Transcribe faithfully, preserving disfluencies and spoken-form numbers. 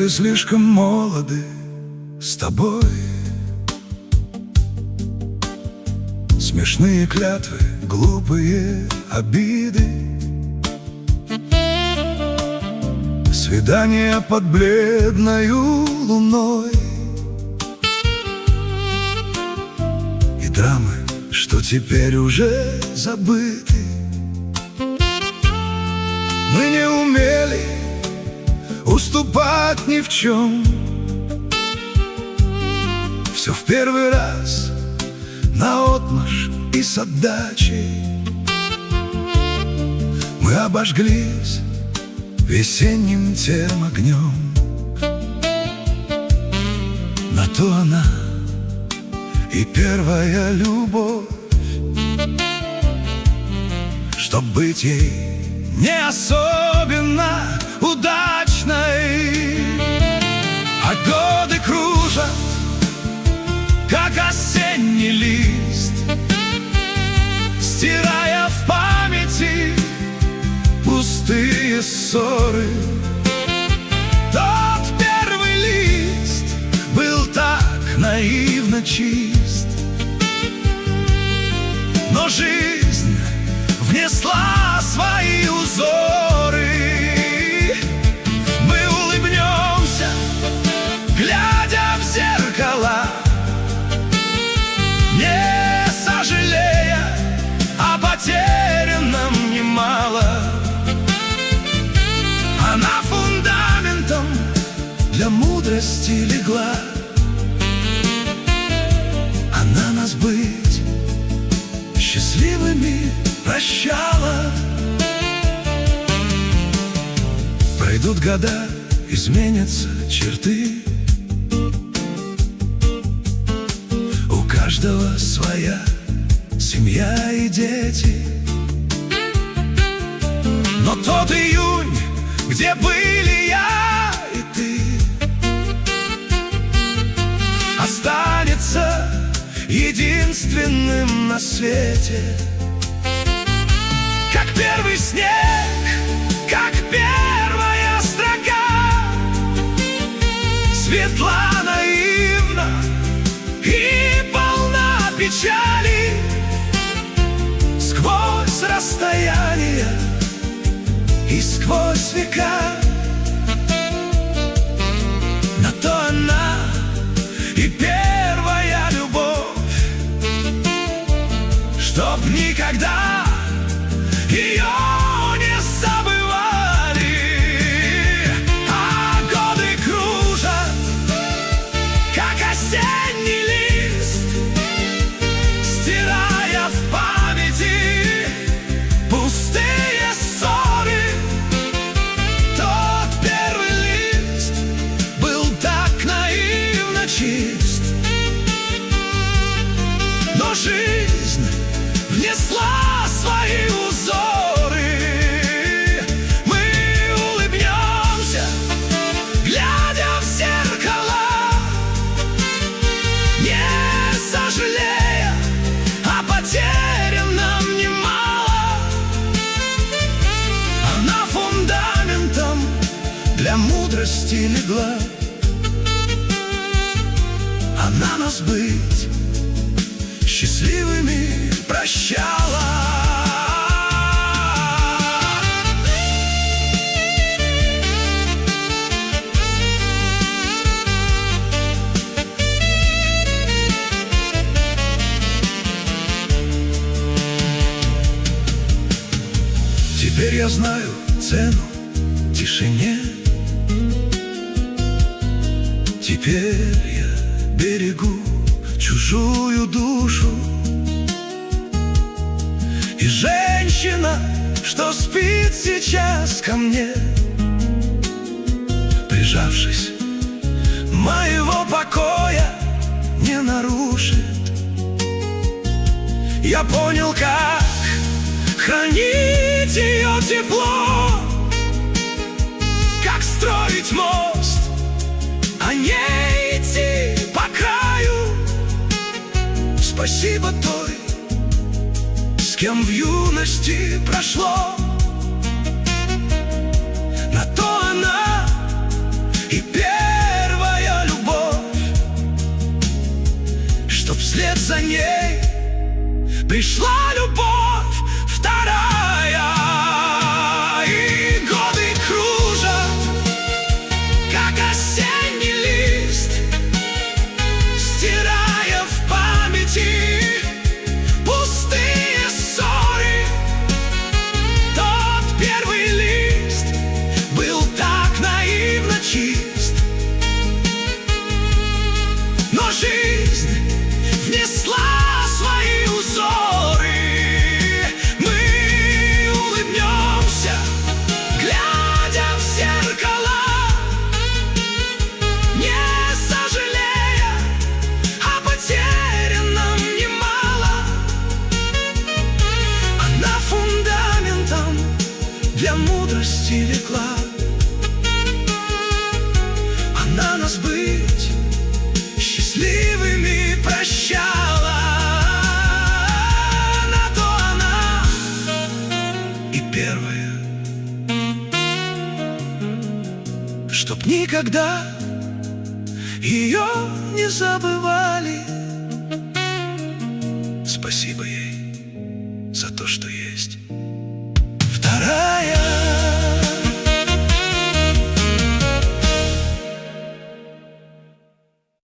были слишком молоды с тобой. Смешные клятвы, глупые обиды, свидания под бледною луной и драмы, что теперь уже забыты. Мы не умели уступать ни в чем. Все в первый раз, наотмашь и с отдачей. Мы обожглись весенним тем огнем. На то она и первая любовь, чтоб быть ей не особенно удачной. А годы кружат, как осенний лист, стирая в памяти пустые ссоры. Тот первый лист был так наивно чист, но жизнь внесла свои узоры. Мы улыбнемся, глядя в зеркала, не сожалея о потерянном немало. Она фундаментом для мудрости легла. Она нас быть счастливыми прощала. Пройдут года, изменятся черты, у каждого своя семья и дети. Но тот июнь, где были я и ты, останется единственным на свете. Как первый снег, как первая строка, светла, наивна и полна печали. Сквозь расстояния и сквозь века, на то она и первая любовь, чтоб никогда ее не забывали. А годы кружат, как осенний лист, стирая в памяти пустые ссоры. Тот первый лист был так наивно чист, но жизнь внесла свои узоры. Мы улыбнемся, глядя в зеркала, не сожалея о потерянном немало. Она фундаментом для мудрости легла. Она нас быть счастливыми прощала. Теперь я знаю цену тишине. Теперь я берегу чужую душу. И женщина, что спит сейчас ко мне, прижавшись, моего покоя не нарушит. Я понял, как хранить ее тепло, как строить мост, а не идти по краю. Спасибо той, с кем в юности прошло. На то она и пела. вслед за ней пришла любовь вторая. И годы кружат, как осенний лист, стирая в памяти пустые ссоры. Тот первый лист был так наивно чист, но жизнь внесла свои узоры. Мы улыбнемся, глядя в зеркала, не сожалея о потерянном немало. Она фундаментом для мудрости легла. Она нас быть счастливыми прощала. На то она и первая, чтоб никогда ее не забывали. Спасибо ей за то, что я